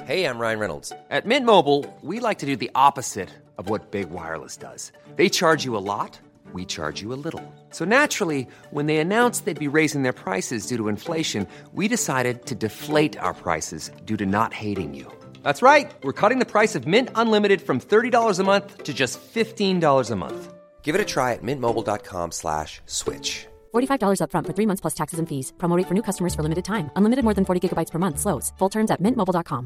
Hey, I'm Ryan Reynolds. At Mint Mobile, we like to do the opposite of what Big Wireless does. They charge you a lot, we charge you a little. So naturally, when they announced they'd be raising their prices due to inflation, we decided to deflate our prices due to not hating you. That's right. We're cutting the price of Mint Unlimited from $30 a month to just $15 a month. Give it a try at mintmobile.com/switch. $45 up front for 3 months plus taxes and fees. Promo rate for new customers for limited time. Unlimited more than 40 gigabytes per month. Slows full terms at mintmobile.com.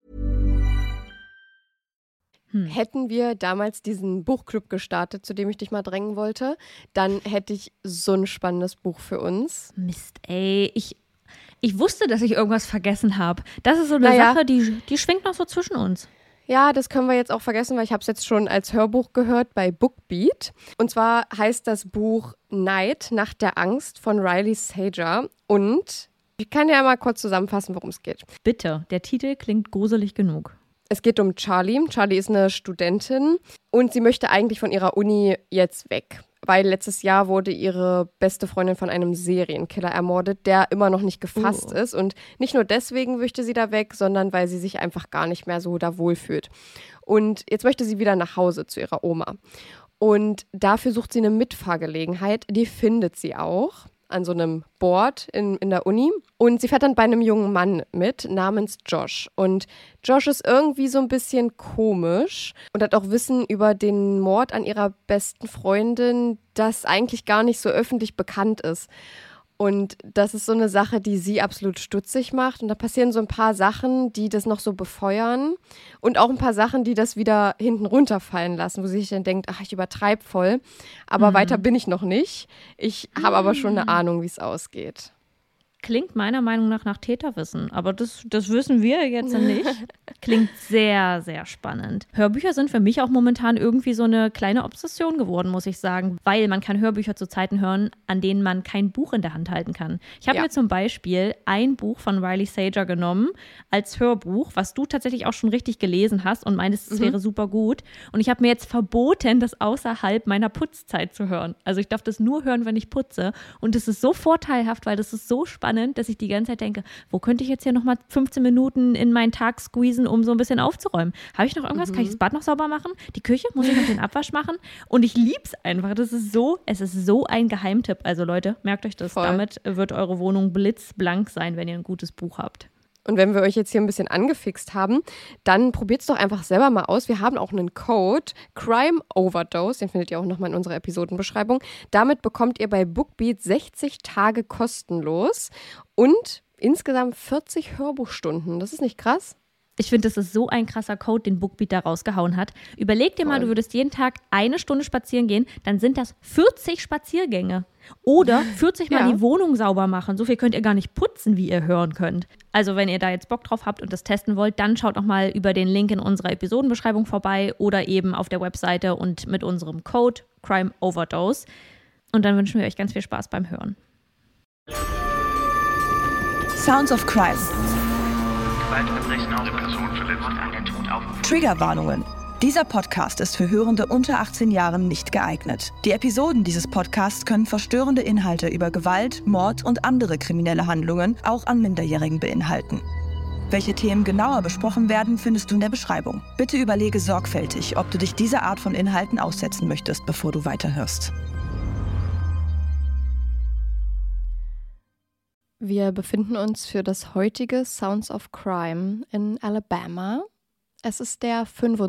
Hätten wir damals diesen Buchclub gestartet, zu dem ich dich mal drängen wollte, dann hätte ich so ein spannendes Buch für uns. Mist, ey. Ich wusste, dass ich irgendwas vergessen habe. Das ist so eine Sache, die schwingt noch so zwischen uns. Ja, das können wir jetzt auch vergessen, weil ich habe es jetzt schon als Hörbuch gehört bei Bookbeat. Und zwar heißt das Buch Night, Nacht der Angst von Riley Sager. Und ich kann ja mal kurz zusammenfassen, worum es geht. Bitte, der Titel klingt gruselig genug. Es geht um Charlie. Charlie ist eine Studentin und sie möchte eigentlich von ihrer Uni jetzt weg. Weil letztes Jahr wurde ihre beste Freundin von einem Serienkiller ermordet, der immer noch nicht gefasst ist. Und nicht nur deswegen möchte sie da weg, sondern weil sie sich einfach gar nicht mehr so da wohlfühlt. Und jetzt möchte sie wieder nach Hause zu ihrer Oma. Und dafür sucht sie eine Mitfahrgelegenheit. Die findet sie auch an so einem Board in der Uni. Und sie fährt dann bei einem jungen Mann mit, namens Josh. Und Josh ist irgendwie so ein bisschen komisch und hat auch Wissen über den Mord an ihrer besten Freundin, das eigentlich gar nicht so öffentlich bekannt ist. Und das ist so eine Sache, die sie absolut stutzig macht. Und da passieren so ein paar Sachen, die das noch so befeuern. Und auch ein paar Sachen, die das wieder hinten runterfallen lassen, wo sie sich dann denkt, ach, ich übertreibe voll. Aber weiter bin ich noch nicht. Ich habe aber schon eine Ahnung, wie es ausgeht. Klingt meiner Meinung nach Täterwissen, aber das wissen wir jetzt nicht. Klingt sehr, sehr spannend. Hörbücher sind für mich auch momentan irgendwie so eine kleine Obsession geworden, muss ich sagen, weil man kann Hörbücher zu Zeiten hören, an denen man kein Buch in der Hand halten kann. Ich habe mir zum Beispiel ein Buch von Riley Sager genommen als Hörbuch, was du tatsächlich auch schon richtig gelesen hast und meintest, es wäre super gut. Und ich habe mir jetzt verboten, das außerhalb meiner Putzzeit zu hören. Also ich darf das nur hören, wenn ich putze. Und das ist so vorteilhaft, weil das ist so spannend, dass ich die ganze Zeit denke, wo könnte ich jetzt hier nochmal 15 Minuten in meinen Tag squeezen, um so ein bisschen aufzuräumen? Habe ich noch irgendwas? Kann ich das Bad noch sauber machen? Die Küche? Muss ich noch den Abwasch machen? Und ich liebe es einfach. Es ist so ein Geheimtipp. Also Leute, merkt euch das. Voll. Damit wird eure Wohnung blitzblank sein, wenn ihr ein gutes Buch habt. Und wenn wir euch jetzt hier ein bisschen angefixt haben, dann probiert es doch einfach selber mal aus. Wir haben auch einen Code, Crime Overdose, den findet ihr auch nochmal in unserer Episodenbeschreibung. Damit bekommt ihr bei Bookbeat 60 Tage kostenlos und insgesamt 40 Hörbuchstunden. Das ist nicht krass? Ich finde, das ist so ein krasser Code, den Bookbeat da rausgehauen hat. Überleg dir mal, du würdest jeden Tag 1 Stunde spazieren gehen, dann sind das 40 Spaziergänge. Oder 40 Mal die Wohnung sauber machen. So viel könnt ihr gar nicht putzen, wie ihr hören könnt. Also wenn ihr da jetzt Bock drauf habt und das testen wollt, dann schaut noch mal über den Link in unserer Episodenbeschreibung vorbei oder eben auf der Webseite und mit unserem Code Crime Overdose. Und dann wünschen wir euch ganz viel Spaß beim Hören. Sounds of Crime. Triggerwarnungen. Dieser Podcast ist für Hörende unter 18 Jahren nicht geeignet. Die Episoden dieses Podcasts können verstörende Inhalte über Gewalt, Mord und andere kriminelle Handlungen auch an Minderjährigen beinhalten. Welche Themen genauer besprochen werden, findest du in der Beschreibung. Bitte überlege sorgfältig, ob du dich dieser Art von Inhalten aussetzen möchtest, bevor du weiterhörst. Wir befinden uns für das heutige Sounds of Crime in Alabama. Es ist der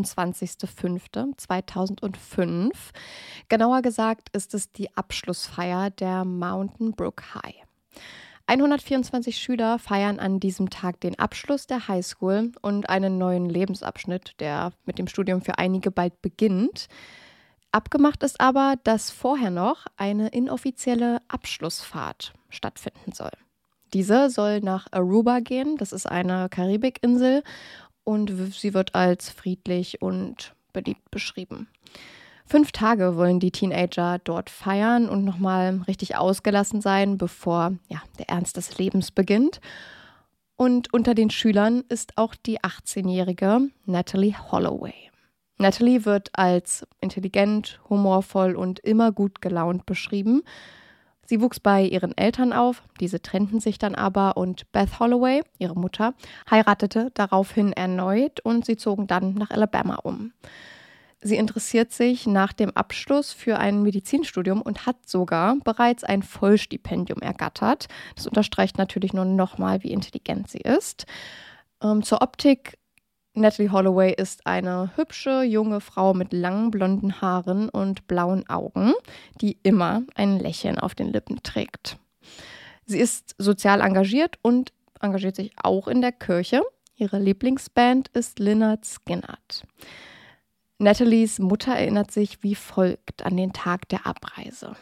25.05.2005. Genauer gesagt ist es die Abschlussfeier der Mountain Brook High. 124 Schüler feiern an diesem Tag den Abschluss der Highschool und einen neuen Lebensabschnitt, der mit dem Studium für einige bald beginnt. Abgemacht ist aber, dass vorher noch eine inoffizielle Abschlussfahrt stattfinden soll. Diese soll nach Aruba gehen, das ist eine Karibikinsel und sie wird als friedlich und beliebt beschrieben. 5 Tage wollen die Teenager dort feiern und nochmal richtig ausgelassen sein, bevor der Ernst des Lebens beginnt. Und unter den Schülern ist auch die 18-jährige Natalie Holloway. Natalie wird als intelligent, humorvoll und immer gut gelaunt beschrieben. Sie wuchs bei ihren Eltern auf, diese trennten sich dann aber und Beth Holloway, ihre Mutter, heiratete daraufhin erneut und sie zogen dann nach Alabama um. Sie interessiert sich nach dem Abschluss für ein Medizinstudium und hat sogar bereits ein Vollstipendium ergattert. Das unterstreicht natürlich nur nochmal, wie intelligent sie ist. Zur Optik: Natalie Holloway ist eine hübsche, junge Frau mit langen blonden Haaren und blauen Augen, die immer ein Lächeln auf den Lippen trägt. Sie ist sozial engagiert und engagiert sich auch in der Kirche. Ihre Lieblingsband ist Lynyrd Skynyrd. Natalies Mutter erinnert sich wie folgt an den Tag der Abreise.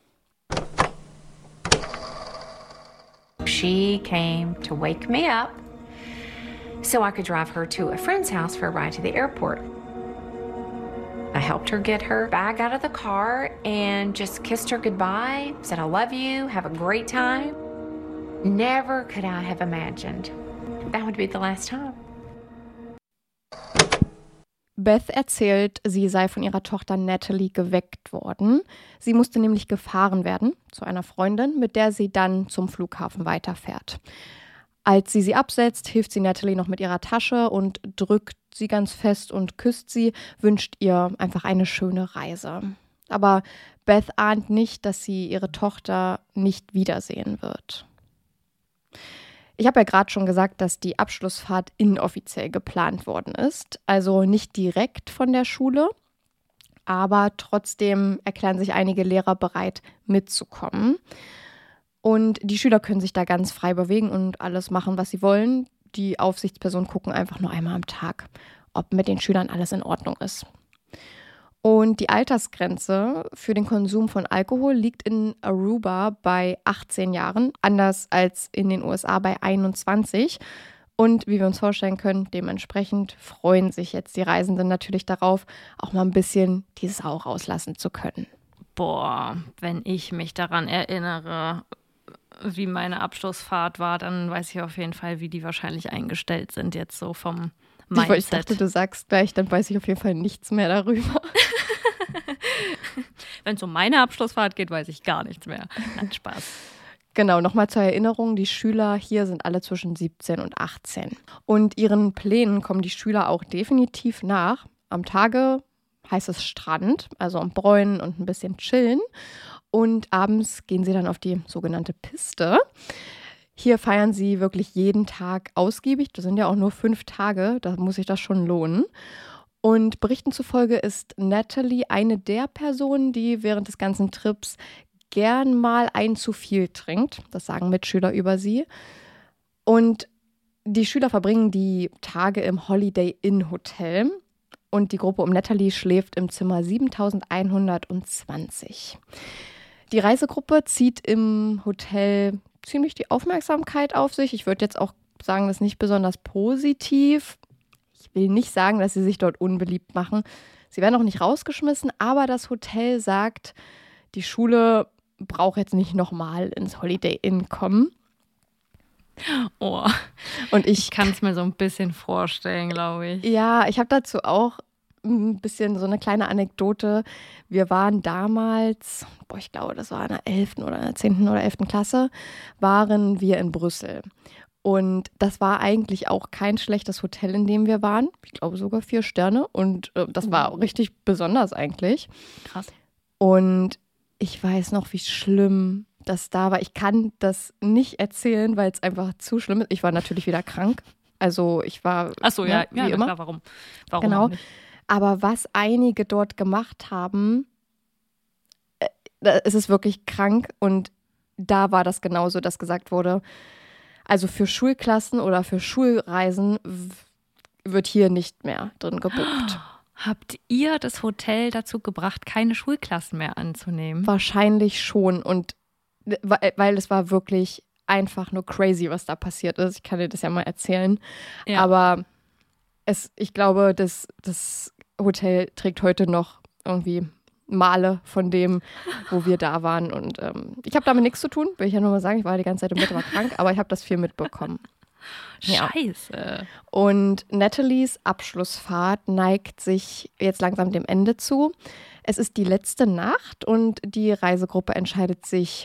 She came to wake me up so I could drive her to a friend's house for a ride to the airport. I helped her get her bag out of the car and just kissed her goodbye, said I love you, have a great time. Never could I have imagined that would be the last time. Beth erzählt, sie sei von ihrer Tochter Natalie geweckt worden. Sie musste nämlich gefahren werden zu einer Freundin, mit der sie dann zum Flughafen weiterfährt. Als sie absetzt, hilft sie Natalie noch mit ihrer Tasche und drückt sie ganz fest und küsst sie, wünscht ihr einfach eine schöne Reise. Aber Beth ahnt nicht, dass sie ihre Tochter nicht wiedersehen wird. Ich habe ja gerade schon gesagt, dass die Abschlussfahrt inoffiziell geplant worden ist, also nicht direkt von der Schule, aber trotzdem erklären sich einige Lehrer bereit, mitzukommen. Und die Schüler können sich da ganz frei bewegen und alles machen, was sie wollen. Die Aufsichtspersonen gucken einfach nur einmal am Tag, ob mit den Schülern alles in Ordnung ist. Und die Altersgrenze für den Konsum von Alkohol liegt in Aruba bei 18 Jahren, anders als in den USA bei 21. Und wie wir uns vorstellen können, dementsprechend freuen sich jetzt die Reisenden natürlich darauf, auch mal ein bisschen die Sau rauslassen zu können. Boah, wenn ich mich daran erinnere, wie meine Abschlussfahrt war, dann weiß ich auf jeden Fall, wie die wahrscheinlich eingestellt sind jetzt so vom Mindset. Ich dachte, du sagst gleich, dann weiß ich auf jeden Fall nichts mehr darüber. Wenn es um meine Abschlussfahrt geht, weiß ich gar nichts mehr. Nein, Spaß. Genau, nochmal zur Erinnerung, die Schüler hier sind alle zwischen 17 und 18. Und ihren Plänen kommen die Schüler auch definitiv nach. Am Tage heißt es Strand, also am Bräunen und ein bisschen chillen. Und abends gehen sie dann auf die sogenannte Piste. Hier feiern sie wirklich jeden Tag ausgiebig. Das sind ja auch nur 5 Tage, da muss sich das schon lohnen. Und Berichten zufolge ist Natalie eine der Personen, die während des ganzen Trips gern mal ein zu viel trinkt. Das sagen Mitschüler über sie. Und die Schüler verbringen die Tage im Holiday Inn Hotel. Und die Gruppe um Natalie schläft im Zimmer 7120. Die Reisegruppe zieht im Hotel ziemlich die Aufmerksamkeit auf sich. Ich würde jetzt auch sagen, das ist nicht besonders positiv. Ich will nicht sagen, dass sie sich dort unbeliebt machen. Sie werden auch nicht rausgeschmissen, aber das Hotel sagt, die Schule braucht jetzt nicht nochmal ins Holiday Inn kommen. Oh, und ich kann es mir so ein bisschen vorstellen, glaube ich. Ja, ich habe dazu auch ein bisschen so eine kleine Anekdote. Wir waren damals, ich glaube, das war in der 11. oder in der 10. oder 11. Klasse, waren wir in Brüssel. Und das war eigentlich auch kein schlechtes Hotel, in dem wir waren. Ich glaube sogar 4 Sterne. Und das war richtig besonders eigentlich. Krass. Und ich weiß noch, wie schlimm das da war. Ich kann das nicht erzählen, weil es einfach zu schlimm ist. Ich war natürlich wieder krank. Also ich war wie immer. Klar, warum genau. Auch nicht? Aber was einige dort gemacht haben, es ist wirklich krank. Und da war das genauso, dass gesagt wurde, also für Schulklassen oder für Schulreisen wird hier nicht mehr drin gebucht. Habt ihr das Hotel dazu gebracht, keine Schulklassen mehr anzunehmen? Wahrscheinlich schon. Und weil es war wirklich einfach nur crazy, was da passiert ist. Ich kann dir das ja mal erzählen. Ja. Aber ich glaube, das Hotel trägt heute noch irgendwie Male von dem, wo wir da waren. Und ich habe damit nichts zu tun, will ich ja nur mal sagen. Ich war die ganze Zeit im Bett, war krank, aber ich habe das viel mitbekommen. Scheiße. Ja. Und Natalies Abschlussfahrt neigt sich jetzt langsam dem Ende zu. Es ist die letzte Nacht und die Reisegruppe entscheidet sich,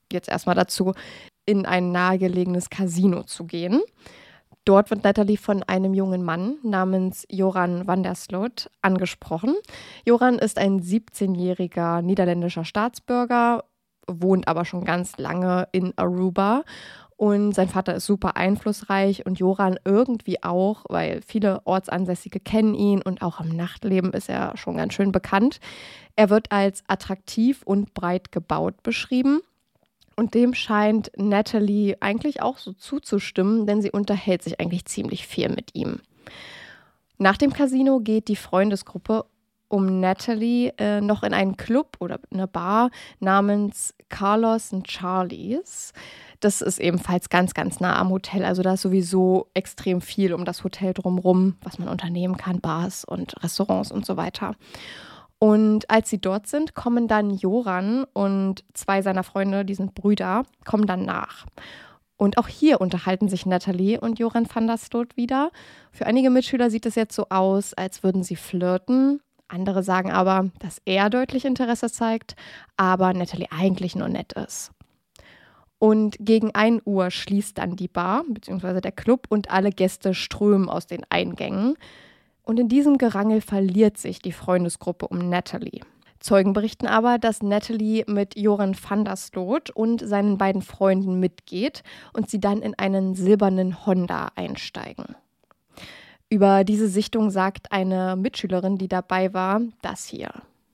jetzt erstmal dazu, in ein nahegelegenes Casino zu gehen. Dort wird Natalie von einem jungen Mann namens Joran van der Sloot angesprochen. Joran ist ein 17-jähriger niederländischer Staatsbürger, wohnt aber schon ganz lange in Aruba. Und sein Vater ist super einflussreich und Joran irgendwie auch, weil viele Ortsansässige kennen ihn und auch im Nachtleben ist er schon ganz schön bekannt. Er wird als attraktiv und breit gebaut beschrieben. Und dem scheint Natalie eigentlich auch so zuzustimmen, denn sie unterhält sich eigentlich ziemlich viel mit ihm. Nach dem Casino geht die Freundesgruppe um Natalie noch in einen Club oder eine Bar namens Carlos and Charlie's. Das ist ebenfalls ganz, ganz nah am Hotel. Also da ist sowieso extrem viel um das Hotel drumherum, was man unternehmen kann, Bars und Restaurants und so weiter. Und als sie dort sind, kommen dann Joran und 2 seiner Freunde, die sind Brüder, kommen dann nach. Und auch hier unterhalten sich Natalie und Joran van der Sloot wieder. Für einige Mitschüler sieht es jetzt so aus, als würden sie flirten. Andere sagen aber, dass er deutlich Interesse zeigt, aber Natalie eigentlich nur nett ist. Und gegen 1 Uhr schließt dann die Bar bzw. der Club und alle Gäste strömen aus den Eingängen. Und in diesem Gerangel verliert sich die Freundesgruppe um Natalie. Zeugen berichten aber, dass Natalie mit Joran van der Sloot und seinen beiden Freunden mitgeht und sie dann in einen silbernen Honda einsteigen. Über diese Sichtung sagt eine Mitschülerin, die dabei war, das hier.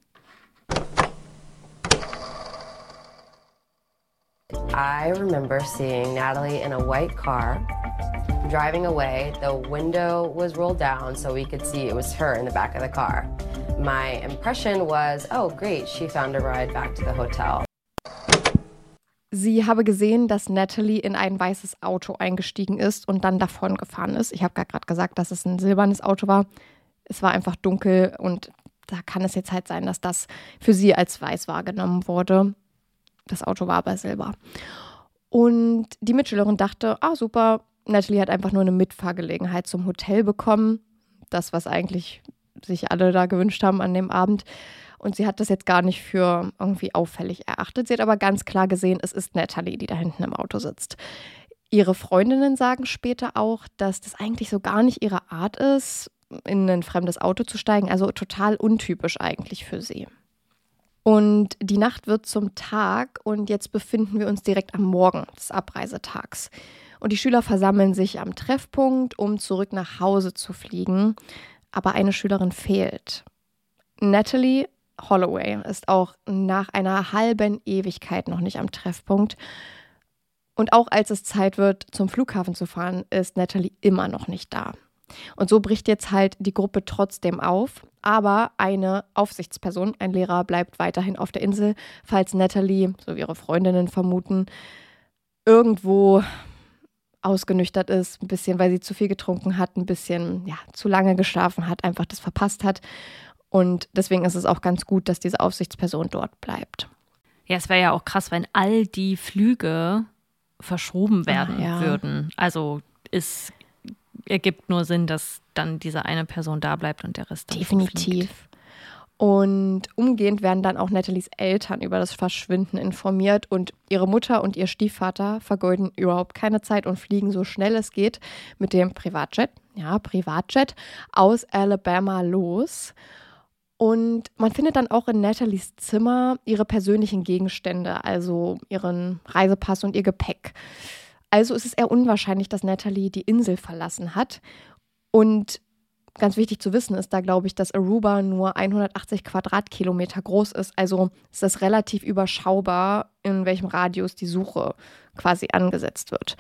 I remember seeing Natalie in a white car. Driving away, the window was rolled down so we could see it was her in the back of the car. My impression was, oh great, she found a ride back to the hotel. Sie habe gesehen, dass Natalie in ein weißes Auto eingestiegen ist und dann davon gefahren ist. Ich habe gerade gesagt, dass es ein silbernes Auto war. Es war einfach dunkel und da kann es jetzt halt sein, dass das für sie als weiß wahrgenommen wurde. Das Auto war aber silber. Und die Mitschülerin dachte, super, Natalie hat einfach nur eine Mitfahrgelegenheit zum Hotel bekommen. Das, was eigentlich sich alle da gewünscht haben an dem Abend. Und sie hat das jetzt gar nicht für irgendwie auffällig erachtet. Sie hat aber ganz klar gesehen, es ist Natalie, die da hinten im Auto sitzt. Ihre Freundinnen sagen später auch, dass das eigentlich so gar nicht ihre Art ist, in ein fremdes Auto zu steigen. Also total untypisch eigentlich für sie. Und die Nacht wird zum Tag und jetzt befinden wir uns direkt am Morgen des Abreisetags. Und die Schüler versammeln sich am Treffpunkt, um zurück nach Hause zu fliegen. Aber eine Schülerin fehlt. Natalie Holloway ist auch nach einer halben Ewigkeit noch nicht am Treffpunkt. Und auch als es Zeit wird, zum Flughafen zu fahren, ist Natalie immer noch nicht da. Und so bricht jetzt halt die Gruppe trotzdem auf. Aber eine Aufsichtsperson, ein Lehrer, bleibt weiterhin auf der Insel, falls Natalie, so wie ihre Freundinnen vermuten, irgendwo ausgenüchtert ist, ein bisschen, weil sie zu viel getrunken hat, ein bisschen zu lange geschlafen hat, einfach das verpasst hat. Und deswegen ist es auch ganz gut, dass diese Aufsichtsperson dort bleibt. Ja, es wäre ja auch krass, wenn all die Flüge verschoben werden würden. Also es ergibt nur Sinn, dass dann diese eine Person da bleibt und der Rest dann definitiv fliegt. Und umgehend werden dann auch Natalies Eltern über das Verschwinden informiert und ihre Mutter und ihr Stiefvater vergeuden überhaupt keine Zeit und fliegen so schnell es geht mit dem Privatjet aus Alabama los. Und man findet dann auch in Natalies Zimmer ihre persönlichen Gegenstände, also ihren Reisepass und ihr Gepäck. Also ist es eher unwahrscheinlich, dass Natalie die Insel verlassen hat. Und ganz wichtig zu wissen ist da, glaube ich, dass Aruba nur 180 Quadratkilometer groß ist. Also ist das relativ überschaubar, in welchem Radius die Suche quasi angesetzt wird.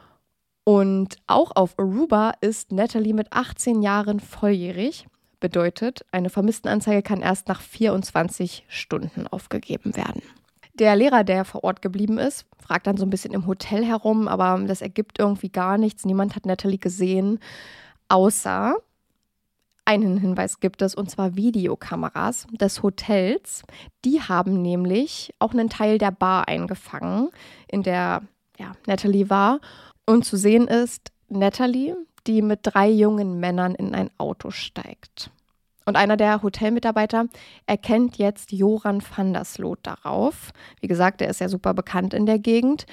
Und auch auf Aruba ist Natalie mit 18 Jahren volljährig. Bedeutet, eine Vermisstenanzeige kann erst nach 24 Stunden aufgegeben werden. Der Lehrer, der vor Ort geblieben ist, fragt dann so ein bisschen im Hotel herum, aber das ergibt irgendwie gar nichts. Niemand hat Natalie gesehen, außer einen Hinweis gibt es, und zwar Videokameras des Hotels. Die haben nämlich auch einen Teil der Bar eingefangen, in der Natalie war. Und zu sehen ist Natalie, die mit 3 jungen Männern in ein Auto steigt. Und einer der Hotelmitarbeiter erkennt jetzt Joran van der Sloot darauf. Wie gesagt, er ist ja super bekannt in der Gegend.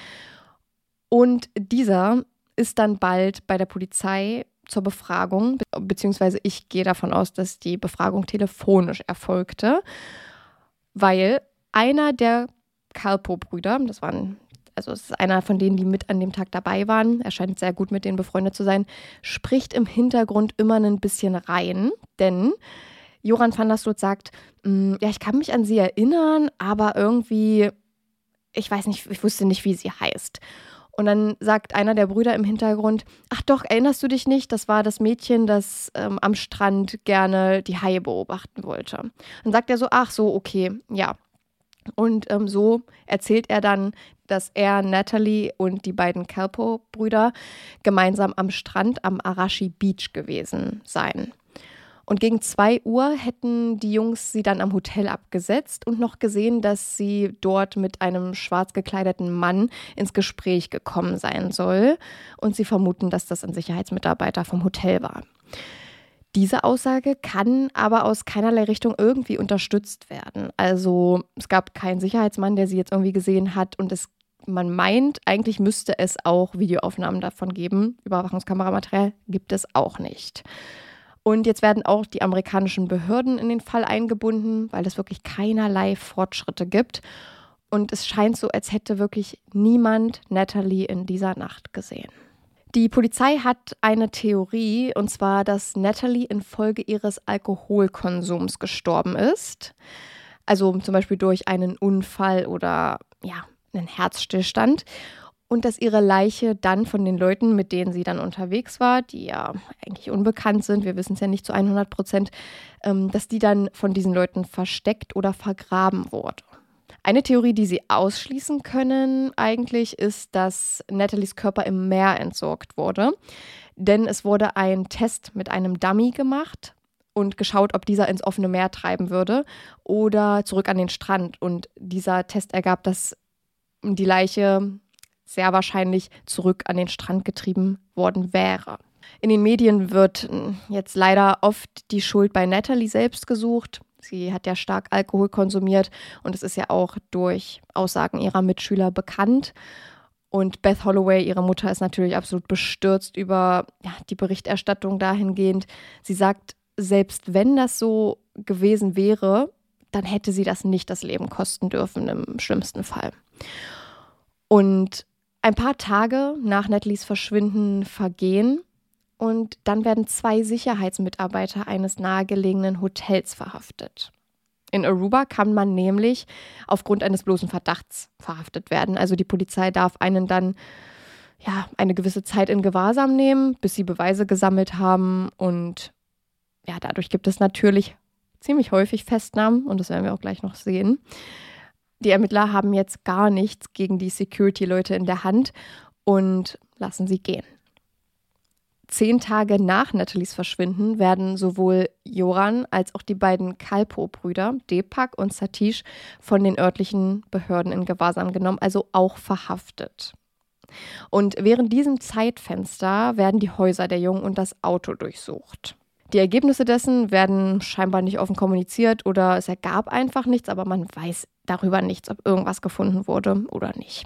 Und dieser ist dann bald bei der Polizei zur Befragung, beziehungsweise ich gehe davon aus, dass die Befragung telefonisch erfolgte, weil einer der Calpo-Brüder, es ist einer von denen, die mit an dem Tag dabei waren, er scheint sehr gut mit denen befreundet zu sein, spricht im Hintergrund immer ein bisschen rein, denn Joran van der Sloot sagt, ja, ich kann mich an sie erinnern, aber irgendwie, ich weiß nicht, ich wusste nicht, wie sie heißt. Und dann sagt einer der Brüder im Hintergrund, ach doch, erinnerst du dich nicht? Das war das Mädchen, das am Strand gerne die Haie beobachten wollte. Dann sagt er so, ach so, okay, ja. Und so erzählt er dann, dass er, Natalie und die beiden Calpo-Brüder gemeinsam am Strand am Arashi Beach gewesen seien. Und gegen 2 Uhr hätten die Jungs sie dann am Hotel abgesetzt und noch gesehen, dass sie dort mit einem schwarz gekleideten Mann ins Gespräch gekommen sein soll. Und sie vermuten, dass das ein Sicherheitsmitarbeiter vom Hotel war. Diese Aussage kann aber aus keinerlei Richtung irgendwie unterstützt werden. Also es gab keinen Sicherheitsmann, der sie jetzt irgendwie gesehen hat und man meint, eigentlich müsste es auch Videoaufnahmen davon geben. Überwachungskameramaterial gibt es auch nicht. Und jetzt werden auch die amerikanischen Behörden in den Fall eingebunden, weil es wirklich keinerlei Fortschritte gibt. Und es scheint so, als hätte wirklich niemand Natalie in dieser Nacht gesehen. Die Polizei hat eine Theorie, und zwar, dass Natalie infolge ihres Alkoholkonsums gestorben ist. Also zum Beispiel durch einen Unfall oder einen Herzstillstand. Und dass ihre Leiche dann von den Leuten, mit denen sie dann unterwegs war, die ja eigentlich unbekannt sind, wir wissen es ja nicht zu 100%, dass die dann von diesen Leuten versteckt oder vergraben wurde. Eine Theorie, die sie ausschließen können eigentlich, ist, dass Natalies Körper im Meer entsorgt wurde. Denn es wurde ein Test mit einem Dummy gemacht und geschaut, ob dieser ins offene Meer treiben würde oder zurück an den Strand. Und dieser Test ergab, dass die Leiche sehr wahrscheinlich zurück an den Strand getrieben worden wäre. In den Medien wird jetzt leider oft die Schuld bei Natalie selbst gesucht. Sie hat ja stark Alkohol konsumiert und es ist ja auch durch Aussagen ihrer Mitschüler bekannt. Und Beth Holloway, ihre Mutter, ist natürlich absolut bestürzt über die Berichterstattung dahingehend. Sie sagt, selbst wenn das so gewesen wäre, dann hätte sie das nicht das Leben kosten dürfen im schlimmsten Fall. Und ein paar Tage nach Natalies Verschwinden vergehen und dann werden 2 Sicherheitsmitarbeiter eines nahegelegenen Hotels verhaftet. In Aruba kann man nämlich aufgrund eines bloßen Verdachts verhaftet werden. Also die Polizei darf einen dann eine gewisse Zeit in Gewahrsam nehmen, bis sie Beweise gesammelt haben. Und dadurch gibt es natürlich ziemlich häufig Festnahmen und das werden wir auch gleich noch sehen. Die Ermittler haben jetzt gar nichts gegen die Security-Leute in der Hand und lassen sie gehen. 10 Tage nach Natalies Verschwinden werden sowohl Joran als auch die beiden Calpo-Brüder, Deepak und Satish, von den örtlichen Behörden in Gewahrsam genommen, also auch verhaftet. Und während diesem Zeitfenster werden die Häuser der Jungen und das Auto durchsucht. Die Ergebnisse dessen werden scheinbar nicht offen kommuniziert oder es ergab einfach nichts, aber man weiß darüber nichts, ob irgendwas gefunden wurde oder nicht.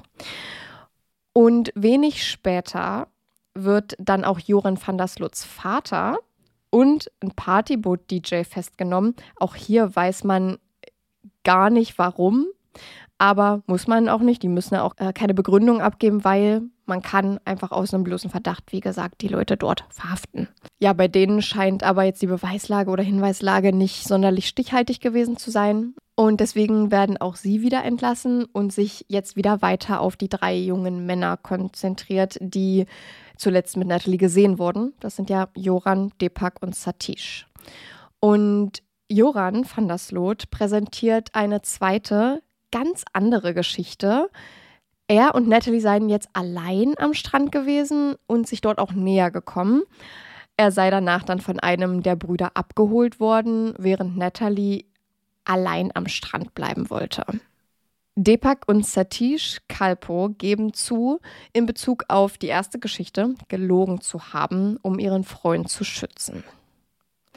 Und wenig später wird dann auch Joran van der Sloots Vater und ein Partyboot-DJ festgenommen. Auch hier weiß man gar nicht, warum, aber muss man auch nicht. Die müssen auch keine Begründung abgeben, weil man kann einfach aus einem bloßen Verdacht, wie gesagt, die Leute dort verhaften. Ja, bei denen scheint aber jetzt die Beweislage oder Hinweislage nicht sonderlich stichhaltig gewesen zu sein. Und deswegen werden auch sie wieder entlassen und sich jetzt wieder weiter auf die 3 jungen Männer konzentriert, die zuletzt mit Natalie gesehen wurden. Das sind ja Joran, Deepak und Satish. Und Joran van der Sloot präsentiert eine zweite, ganz andere Geschichte. Er und Natalie seien jetzt allein am Strand gewesen und sich dort auch näher gekommen. Er sei danach dann von einem der Brüder abgeholt worden, während Natalie allein am Strand bleiben wollte. Deepak und Satish Calpo geben zu, in Bezug auf die erste Geschichte gelogen zu haben, um ihren Freund zu schützen.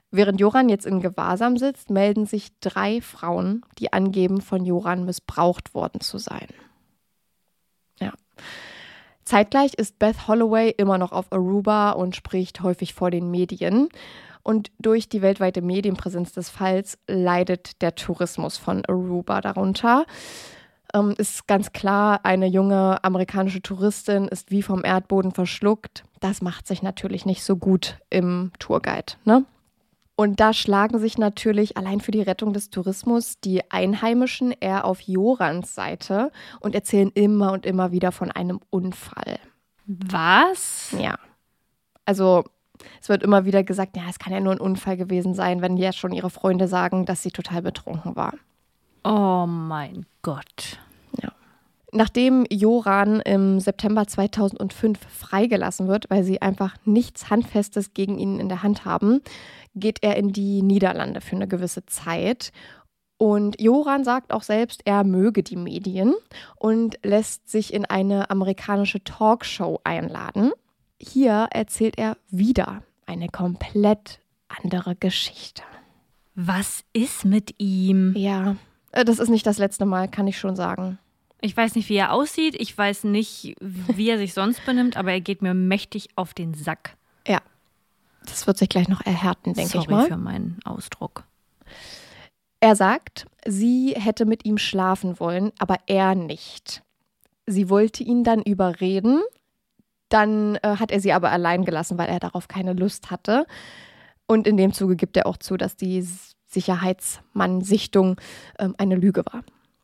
Während Joran jetzt in Gewahrsam sitzt, melden sich 3 Frauen, die angeben, von Joran missbraucht worden zu sein. Ja. Zeitgleich ist Beth Holloway immer noch auf Aruba und spricht häufig vor den Medien. Und durch die weltweite Medienpräsenz des Falls leidet der Tourismus von Aruba darunter. Ist ganz klar, eine junge amerikanische Touristin ist wie vom Erdboden verschluckt. Das macht sich natürlich nicht so gut im Tourguide, ne? Und da schlagen sich natürlich allein für die Rettung des Tourismus die Einheimischen eher auf Jorans Seite und erzählen immer und immer wieder von einem Unfall. Was? Ja. Also es wird immer wieder gesagt, ja, es kann ja nur ein Unfall gewesen sein, wenn ja schon ihre Freunde sagen, dass sie total betrunken war. Oh mein Gott. Ja. Nachdem Joran im September 2005 freigelassen wird, weil sie einfach nichts Handfestes gegen ihn in der Hand haben, geht er in die Niederlande für eine gewisse Zeit. Und Joran sagt auch selbst, er möge die Medien und lässt sich in eine amerikanische Talkshow einladen. Hier erzählt er wieder eine komplett andere Geschichte. Was ist mit ihm? Ja, das ist nicht das letzte Mal, kann ich schon sagen. Ich weiß nicht, wie er aussieht. Ich weiß nicht, wie er sich sonst benimmt, aber er geht mir mächtig auf den Sack. Ja, das wird sich gleich noch erhärten, denke ich mal. Sorry für meinen Ausdruck. Er sagt, sie hätte mit ihm schlafen wollen, aber er nicht. Sie wollte ihn dann überreden. Dann hat er sie aber allein gelassen, weil er darauf keine Lust hatte. Und in dem Zuge gibt er auch zu, dass die Sicherheitsmann-Sichtung eine Lüge war.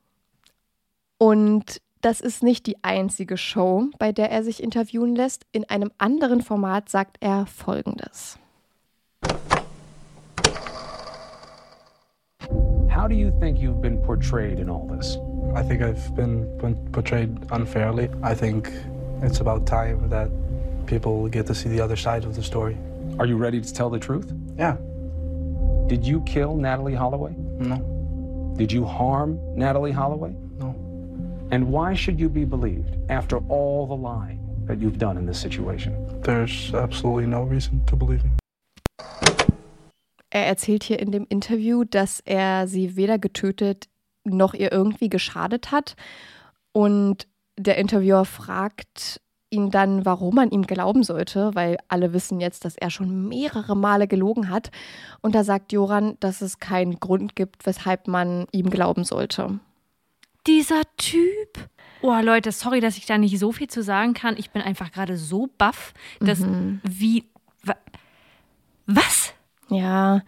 Und das ist nicht die einzige Show, bei der er sich interviewen lässt. In einem anderen Format sagt er Folgendes. How do you think you've been portrayed in all this? I think I've been portrayed unfairly. I think it's about time that people get to see the other side of the story. Are you ready to tell the truth? Yeah. Did you kill Natalie Holloway? No. Did you harm Natalie Holloway? No. And why should you be believed after all the lying that you've done in this situation? There's absolutely no reason to believe me. Er erzählt hier in dem Interview, dass er sie weder getötet noch ihr irgendwie geschadet hat. Und der Interviewer fragt ihn dann, warum man ihm glauben sollte, weil alle wissen jetzt, dass er schon mehrere Male gelogen hat. Und da sagt Joran, dass es keinen Grund gibt, weshalb man ihm glauben sollte. Dieser Typ. Oh, Leute, sorry, dass ich da nicht so viel zu sagen kann. Ich bin einfach gerade so baff, dass was? Ja,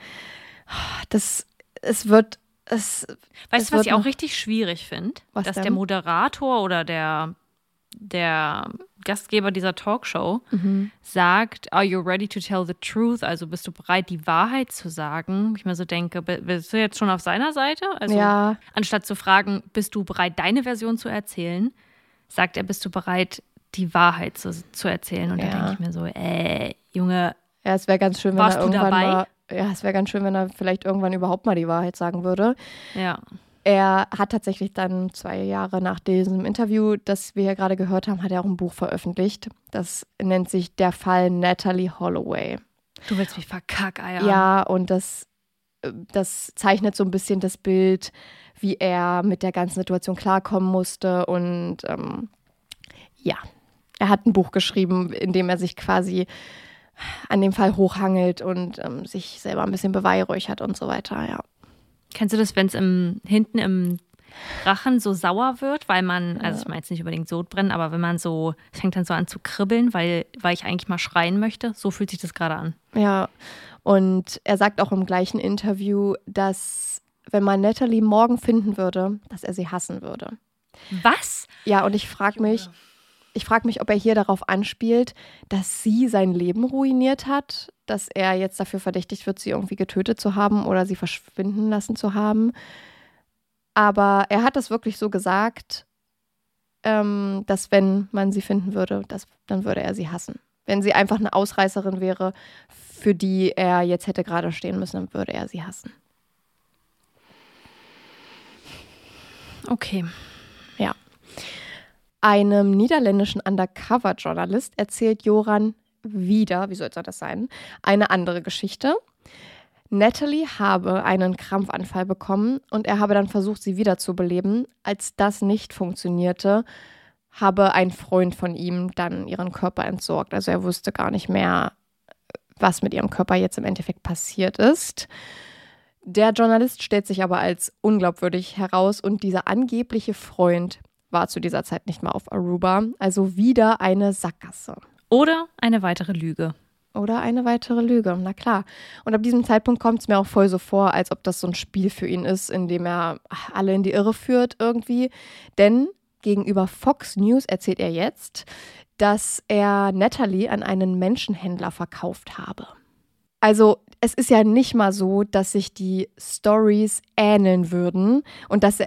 es wird. Weißt du, was ich auch richtig schwierig finde? Dass denn? Der Moderator oder der Gastgeber dieser Talkshow sagt, are you ready to tell the truth? Also bist du bereit, die Wahrheit zu sagen? Ich mir so denke, bist du jetzt schon auf seiner Seite? Also ja. Anstatt zu fragen, bist du bereit, deine Version zu erzählen, sagt er, bist du bereit, die Wahrheit zu erzählen? Und dann denke ich mir so, Junge, ja, es wäre ganz schön, wenn warst er du irgendwann dabei? mal, ja, es wäre ganz schön, wenn er vielleicht irgendwann überhaupt mal die Wahrheit sagen würde. Ja. Er hat tatsächlich dann 2 Jahre nach diesem Interview, das wir hier gerade gehört haben, hat er auch ein Buch veröffentlicht. Das nennt sich Der Fall Natalie Holloway. Du willst mich verkackeiern. Ja, und das zeichnet so ein bisschen das Bild, wie er mit der ganzen Situation klarkommen musste. Und er hat ein Buch geschrieben, in dem er sich quasi an dem Fall hochhangelt und sich selber ein bisschen beweihräuchert und so weiter, ja. Kennst du das, wenn es hinten im Rachen so sauer wird, weil man, also ich meine jetzt nicht unbedingt Sodbrennen, aber wenn man so, es fängt dann so an zu kribbeln, weil ich eigentlich mal schreien möchte, so fühlt sich das gerade an. Ja, und er sagt auch im gleichen Interview, dass wenn man Natalie morgen finden würde, dass er sie hassen würde. Was? Ja, und ich frage mich, ob er hier darauf anspielt, dass sie sein Leben ruiniert hat, dass er jetzt dafür verdächtigt wird, sie irgendwie getötet zu haben oder sie verschwinden lassen zu haben. Aber er hat das wirklich so gesagt, dass wenn man sie finden würde, dann würde er sie hassen. Wenn sie einfach eine Ausreißerin wäre, für die er jetzt hätte gerade stehen müssen, dann würde er sie hassen. Okay. Ja. Einem niederländischen Undercover-Journalist erzählt Joran wieder, wie soll das sein, eine andere Geschichte. Natalie habe einen Krampfanfall bekommen und er habe dann versucht, sie wiederzubeleben. Als das nicht funktionierte, habe ein Freund von ihm dann ihren Körper entsorgt. Also er wusste gar nicht mehr, was mit ihrem Körper jetzt im Endeffekt passiert ist. Der Journalist stellt sich aber als unglaubwürdig heraus und dieser angebliche Freund war zu dieser Zeit nicht mal auf Aruba. Also wieder eine Sackgasse. Oder eine weitere Lüge. Oder eine weitere Lüge, na klar. Und ab diesem Zeitpunkt kommt es mir auch voll so vor, als ob das so ein Spiel für ihn ist, in dem er alle in die Irre führt irgendwie. Denn gegenüber Fox News erzählt er jetzt, dass er Natalie an einen Menschenhändler verkauft habe. Also es ist ja nicht mal so, dass sich die Stories ähneln würden und dass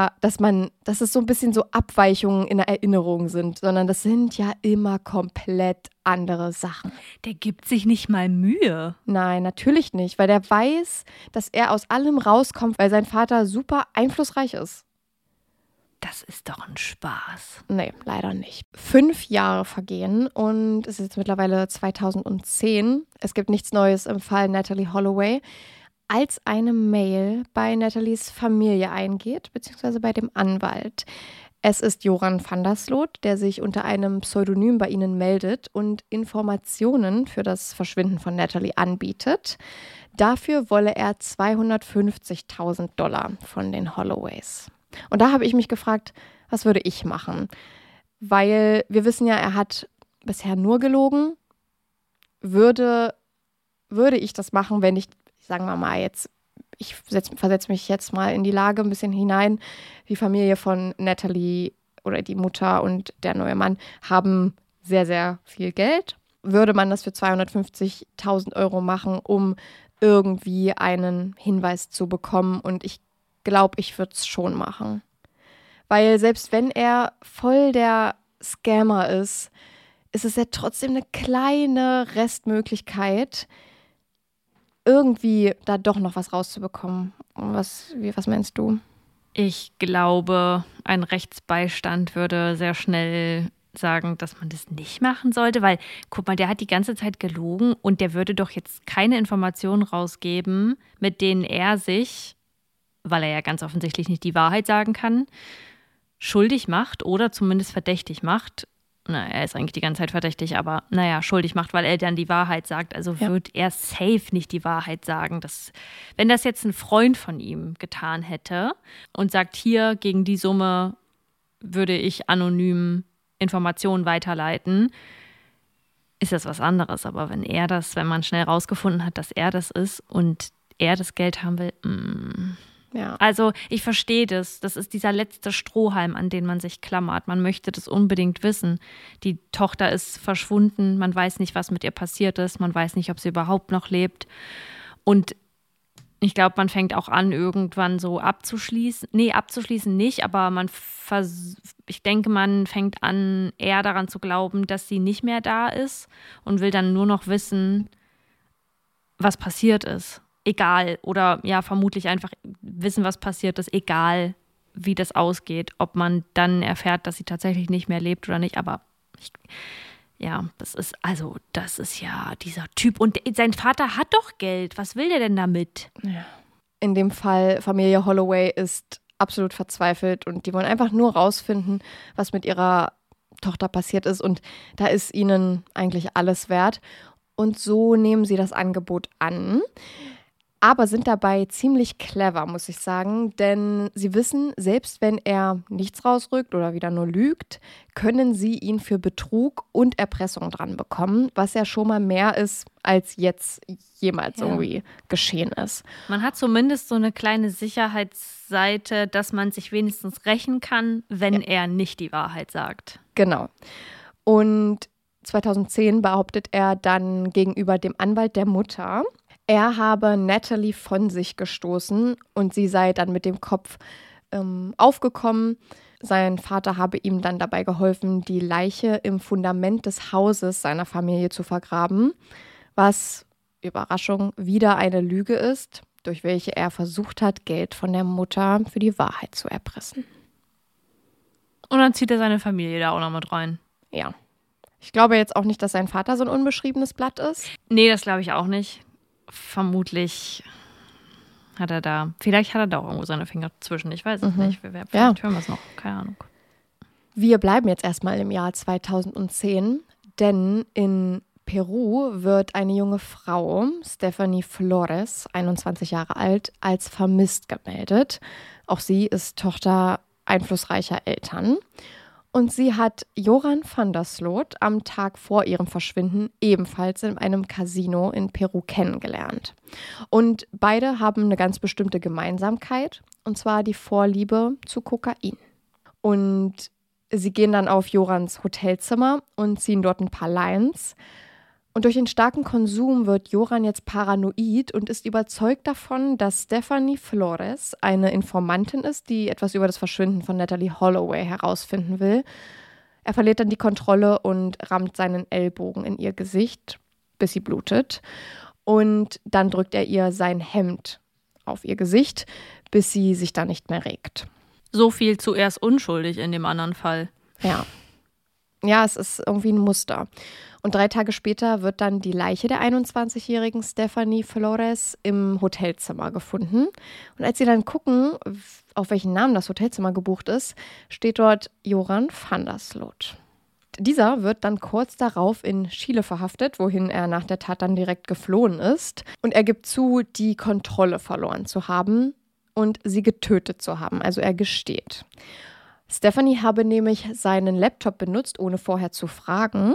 es so ein bisschen so Abweichungen in der Erinnerung sind, sondern das sind ja immer komplett andere Sachen. Der gibt sich nicht mal Mühe. Nein, natürlich nicht, weil der weiß, dass er aus allem rauskommt, weil sein Vater super einflussreich ist. Das ist doch ein Spaß. Nee, leider nicht. 5 Jahre vergehen und es ist jetzt mittlerweile 2010. Es gibt nichts Neues im Fall Natalee Holloway, als eine Mail bei Natalies Familie eingeht, beziehungsweise bei dem Anwalt. Es ist Joran van der Sloot, der sich unter einem Pseudonym bei ihnen meldet und Informationen für das Verschwinden von Natalie anbietet. Dafür wolle er $250.000 von den Holloways. Und da habe ich mich gefragt, was würde ich machen? Weil wir wissen ja, er hat bisher nur gelogen. Würde ich das machen, wenn ich, sagen wir mal jetzt, ich versetze mich jetzt mal in die Lage ein bisschen hinein, die Familie von Natalie oder die Mutter und der neue Mann haben sehr, sehr viel Geld. Würde man das für 250.000 € machen, um irgendwie einen Hinweis zu bekommen? Und ich glaube, ich würde es schon machen. Weil selbst wenn er voll der Scammer ist, ist es ja trotzdem eine kleine Restmöglichkeit, irgendwie da doch noch was rauszubekommen. Was meinst du? Ich glaube, ein Rechtsbeistand würde sehr schnell sagen, dass man das nicht machen sollte, weil, guck mal, der hat die ganze Zeit gelogen und der würde doch jetzt keine Informationen rausgeben, mit denen er sich, weil er ja ganz offensichtlich nicht die Wahrheit sagen kann, schuldig macht oder zumindest verdächtig macht. Na, er ist eigentlich die ganze Zeit verdächtig, aber naja, schuldig macht, weil er dann die Wahrheit sagt. Also wird er safe nicht die Wahrheit sagen. Wenn das jetzt ein Freund von ihm getan hätte und sagt, hier gegen die Summe würde ich anonym Informationen weiterleiten, ist das was anderes. Aber wenn man schnell rausgefunden hat, dass er das ist und er das Geld haben will, Ja. Also ich verstehe das. Das ist dieser letzte Strohhalm, an den man sich klammert. Man möchte das unbedingt wissen. Die Tochter ist verschwunden. Man weiß nicht, was mit ihr passiert ist. Man weiß nicht, ob sie überhaupt noch lebt. Und ich glaube, man fängt auch an, irgendwann so abzuschließen. Nee, abzuschließen nicht, aber ich denke, man fängt an, eher daran zu glauben, dass sie nicht mehr da ist und will dann nur noch wissen, was passiert ist. Egal, oder ja, vermutlich einfach wissen, was passiert ist, egal wie das ausgeht, ob man dann erfährt, dass sie tatsächlich nicht mehr lebt oder nicht, aber das ist ja dieser Typ und sein Vater hat doch Geld, was will der denn damit? Ja. In dem Fall, Familie Holloway ist absolut verzweifelt und die wollen einfach nur rausfinden, was mit ihrer Tochter passiert ist und da ist ihnen eigentlich alles wert und so nehmen sie das Angebot an. Aber sind dabei ziemlich clever, muss ich sagen, denn sie wissen, selbst wenn er nichts rausrückt oder wieder nur lügt, können sie ihn für Betrug und Erpressung dran bekommen, was ja schon mal mehr ist, als jetzt jemals irgendwie geschehen ist. Man hat zumindest so eine kleine Sicherheitsseite, dass man sich wenigstens rächen kann, wenn er nicht die Wahrheit sagt. Genau. Und 2010 behauptet er dann gegenüber dem Anwalt der Mutter, er habe Natalie von sich gestoßen und sie sei dann mit dem Kopf aufgekommen. Sein Vater habe ihm dann dabei geholfen, die Leiche im Fundament des Hauses seiner Familie zu vergraben, was, Überraschung, wieder eine Lüge ist, durch welche er versucht hat, Geld von der Mutter für die Wahrheit zu erpressen. Und dann zieht er seine Familie da auch noch mit rein. Ja. Ich glaube jetzt auch nicht, dass sein Vater so ein unbeschriebenes Blatt ist. Nee, das glaube ich auch nicht. vermutlich vielleicht hat er da auch irgendwo seine Finger zwischen. Ich weiß es nicht. Vielleicht hören wir es noch. Keine Ahnung. Wir bleiben jetzt erstmal im Jahr 2010, denn in Peru wird eine junge Frau, Stephanie Flores, 21 Jahre alt, als vermisst gemeldet. Auch sie ist Tochter einflussreicher Eltern. Und sie hat Joran van der Sloot am Tag vor ihrem Verschwinden ebenfalls in einem Casino in Peru kennengelernt. Und beide haben eine ganz bestimmte Gemeinsamkeit, und zwar die Vorliebe zu Kokain. Und sie gehen dann auf Jorans Hotelzimmer und ziehen dort ein paar Lines. Und durch den starken Konsum wird Joran jetzt paranoid und ist überzeugt davon, dass Stephanie Flores eine Informantin ist, die etwas über das Verschwinden von Natalee Holloway herausfinden will. Er verliert dann die Kontrolle und rammt seinen Ellbogen in ihr Gesicht, bis sie blutet. Und dann drückt er ihr sein Hemd auf ihr Gesicht, bis sie sich dann nicht mehr regt. So viel zuerst unschuldig in dem anderen Fall. Ja, es ist irgendwie ein Muster. Und 3 Tage später wird dann die Leiche der 21-jährigen Stephanie Flores im Hotelzimmer gefunden. Und als sie dann gucken, auf welchen Namen das Hotelzimmer gebucht ist, steht dort Joran van der Sloot. Dieser wird dann kurz darauf in Chile verhaftet, wohin er nach der Tat dann direkt geflohen ist. Und er gibt zu, die Kontrolle verloren zu haben und sie getötet zu haben. Also er gesteht. Stephanie habe nämlich seinen Laptop benutzt, ohne vorher zu fragen.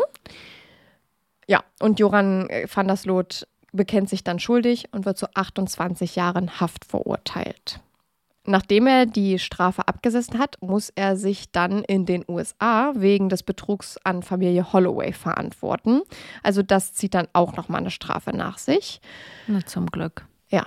Ja, und Joran van der Sloot bekennt sich dann schuldig und wird zu 28 Jahren Haft verurteilt. Nachdem er die Strafe abgesessen hat, muss er sich dann in den USA wegen des Betrugs an Familie Holloway verantworten. Also das zieht dann auch nochmal eine Strafe nach sich. Na, zum Glück. Ja.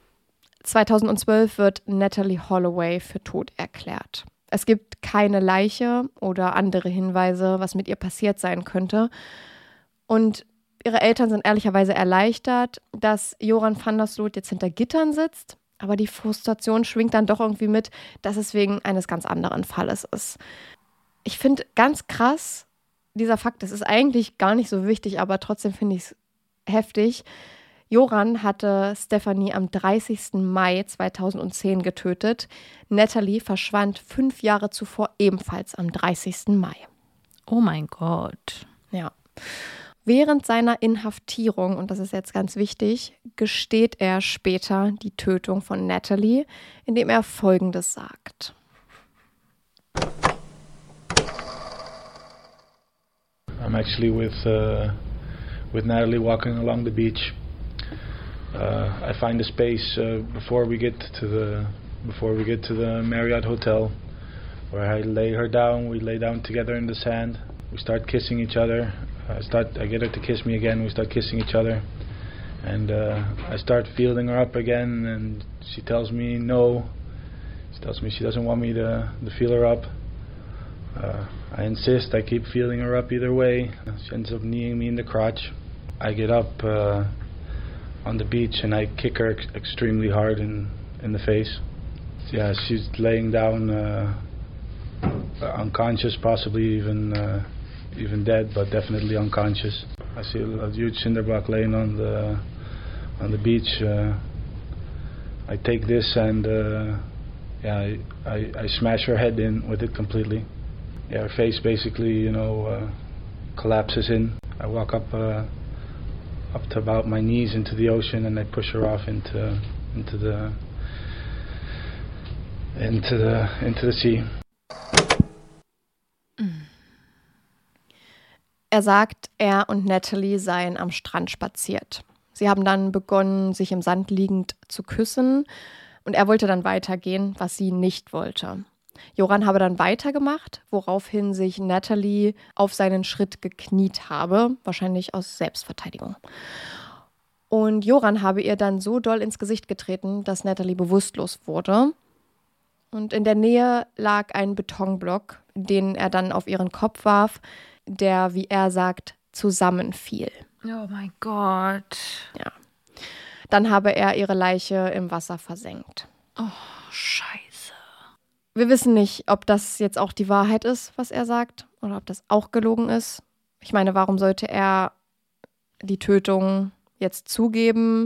2012 wird Natalee Holloway für tot erklärt. Es gibt keine Leiche oder andere Hinweise, was mit ihr passiert sein könnte. Und ihre Eltern sind ehrlicherweise erleichtert, dass Joran van der Sloot jetzt hinter Gittern sitzt. Aber die Frustration schwingt dann doch irgendwie mit, dass es wegen eines ganz anderen Falles ist. Ich finde ganz krass, dieser Fakt, das ist eigentlich gar nicht so wichtig, aber trotzdem finde ich es heftig. Joran hatte Stephanie am 30. Mai 2010 getötet. Natalee verschwand 5 Jahre zuvor ebenfalls am 30. Mai. Oh mein Gott. Ja. Während seiner Inhaftierung, und das ist jetzt ganz wichtig, gesteht er später die Tötung von Natalee, indem er Folgendes sagt. I'm actually with Natalie walking along the beach. I find a space before we get to the Marriott Hotel, where I lay her down. We lay down together in the sand. We start kissing each other. I get her to kiss me again. We start kissing each other, and I start feeling her up again. And she tells me no. She tells me she doesn't want me to feel her up. I insist. I keep feeling her up either way. She ends up kneeing me in the crotch. I get up on the beach and I kick her extremely hard in the face. Yeah, she's laying down unconscious, possibly even dead, but definitely unconscious. I see a huge cinder block laying on the beach. I take this and I smash her head in with it completely. Yeah, her face basically, collapses in. I walk up to about my knees into the ocean, and I push her off into the sea. Er sagt, er und Natalee seien am Strand spaziert. Sie haben dann begonnen, sich im Sand liegend zu küssen, und er wollte dann weitergehen, was sie nicht wollte. Joran habe dann weitergemacht, woraufhin sich Natalee auf seinen Schritt gekniet habe, wahrscheinlich aus Selbstverteidigung. Und Joran habe ihr dann so doll ins Gesicht getreten, dass Natalee bewusstlos wurde. Und in der Nähe lag ein Betonblock, den er dann auf ihren Kopf warf, der, wie er sagt, zusammenfiel. Oh mein Gott. Ja. Dann habe er ihre Leiche im Wasser versenkt. Oh, Scheiße. Wir wissen nicht, ob das jetzt auch die Wahrheit ist, was er sagt, oder ob das auch gelogen ist. Ich meine, warum sollte er die Tötung jetzt zugeben,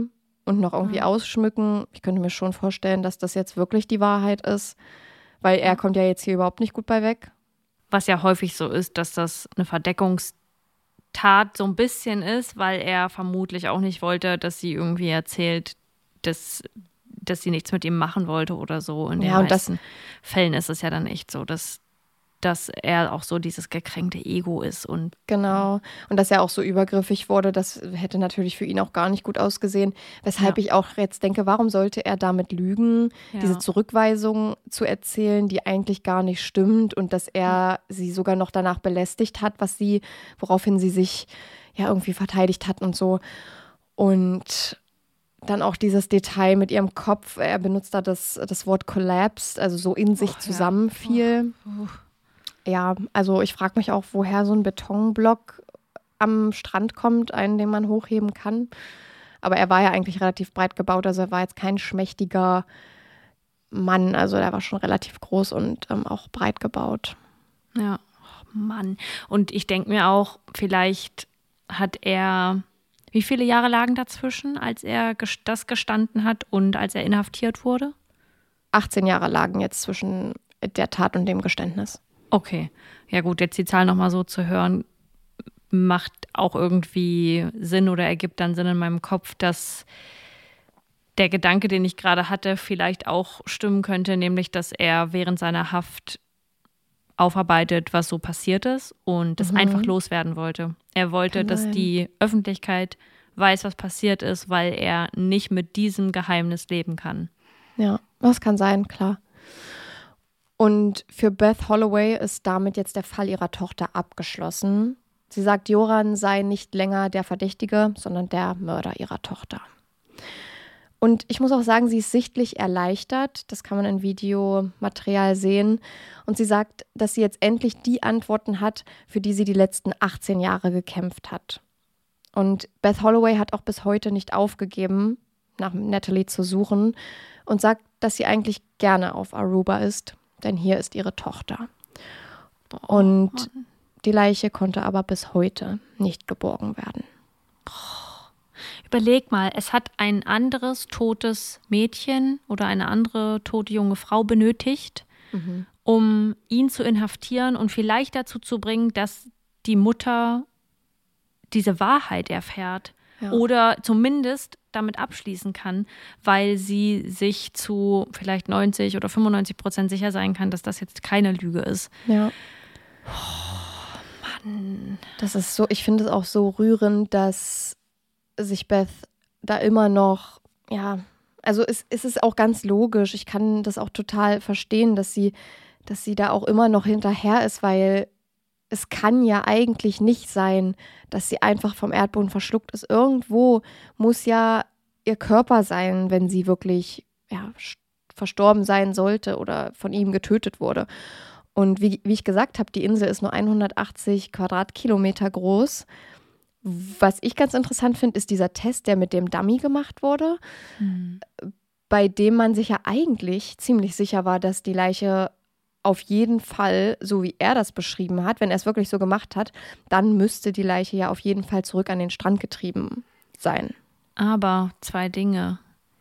und noch irgendwie ausschmücken. Ich könnte mir schon vorstellen, dass das jetzt wirklich die Wahrheit ist, weil er kommt ja jetzt hier überhaupt nicht gut bei weg. Was ja häufig so ist, dass das eine Verdeckungstat so ein bisschen ist, weil er vermutlich auch nicht wollte, dass sie irgendwie erzählt, dass sie nichts mit ihm machen wollte oder so. In den meisten Fällen ist es ja dann echt so, dass er auch so dieses gekränkte Ego ist. Und genau. Und dass er auch so übergriffig wurde, das hätte natürlich für ihn auch gar nicht gut ausgesehen. Weshalb ich auch jetzt denke, warum sollte er damit lügen, diese Zurückweisung zu erzählen, die eigentlich gar nicht stimmt und dass er sie sogar noch danach belästigt hat, woraufhin sie sich ja irgendwie verteidigt hat und so. Und dann auch dieses Detail mit ihrem Kopf, er benutzt da das Wort collapsed, also so in sich zusammenfiel. Ja, also ich frage mich auch, woher so ein Betonblock am Strand kommt, einen, den man hochheben kann. Aber er war ja eigentlich relativ breit gebaut, also er war jetzt kein schmächtiger Mann, also er war schon relativ groß und auch breit gebaut. Ja, oh Mann. Und ich denke mir auch, vielleicht hat er, wie viele Jahre lagen dazwischen, als er das gestanden hat und als er inhaftiert wurde? 18 Jahre lagen jetzt zwischen der Tat und dem Geständnis. Okay, ja gut, jetzt die Zahl nochmal so zu hören, macht auch irgendwie Sinn oder ergibt dann Sinn in meinem Kopf, dass der Gedanke, den ich gerade hatte, vielleicht auch stimmen könnte, nämlich, dass er während seiner Haft aufarbeitet, was so passiert ist und das einfach loswerden wollte. Er wollte, dass die Öffentlichkeit weiß, was passiert ist, weil er nicht mit diesem Geheimnis leben kann. Ja, das kann sein, klar. Und für Beth Holloway ist damit jetzt der Fall ihrer Tochter abgeschlossen. Sie sagt, Joran sei nicht länger der Verdächtige, sondern der Mörder ihrer Tochter. Und ich muss auch sagen, sie ist sichtlich erleichtert. Das kann man in Videomaterial sehen. Und sie sagt, dass sie jetzt endlich die Antworten hat, für die sie die letzten 18 Jahre gekämpft hat. Und Beth Holloway hat auch bis heute nicht aufgegeben, nach Natalie zu suchen und sagt, dass sie eigentlich gerne auf Aruba ist. Denn hier ist ihre Tochter. Und die Leiche konnte aber bis heute nicht geborgen werden. Überleg mal, es hat ein anderes totes Mädchen oder eine andere tote junge Frau benötigt, um ihn zu inhaftieren und vielleicht dazu zu bringen, dass die Mutter diese Wahrheit erfährt. Ja. Oder zumindest damit abschließen kann, weil sie sich zu vielleicht 90 oder 95% sicher sein kann, dass das jetzt keine Lüge ist. Ja. Oh, Mann. Das ist so, ich finde es auch so rührend, dass sich Beth da immer noch, ja, also es ist auch ganz logisch. Ich kann das auch total verstehen, dass sie da auch immer noch hinterher ist, weil es kann ja eigentlich nicht sein, dass sie einfach vom Erdboden verschluckt ist. Irgendwo muss ja ihr Körper sein, wenn sie wirklich verstorben sein sollte oder von ihm getötet wurde. Und wie ich gesagt habe, die Insel ist nur 180 Quadratkilometer groß. Was ich ganz interessant finde, ist dieser Test, der mit dem Dummy gemacht wurde, bei dem man sich ja eigentlich ziemlich sicher war, dass die Leiche auf jeden Fall, so wie er das beschrieben hat, wenn er es wirklich so gemacht hat, dann müsste die Leiche ja auf jeden Fall zurück an den Strand getrieben sein. Aber 2 Dinge.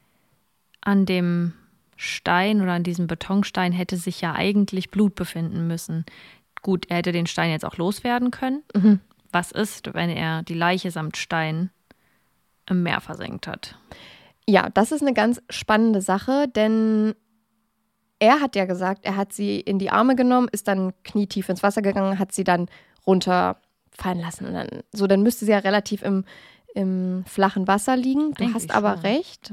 An dem Stein oder an diesem Betonstein hätte sich ja eigentlich Blut befinden müssen. Gut, er hätte den Stein jetzt auch loswerden können. Was ist, wenn er die Leiche samt Stein im Meer versenkt hat? Ja, das ist eine ganz spannende Sache, denn er hat ja gesagt, er hat sie in die Arme genommen, ist dann knietief ins Wasser gegangen, hat sie dann runterfallen lassen. Und dann müsste sie ja relativ im flachen Wasser liegen. Du hast aber recht.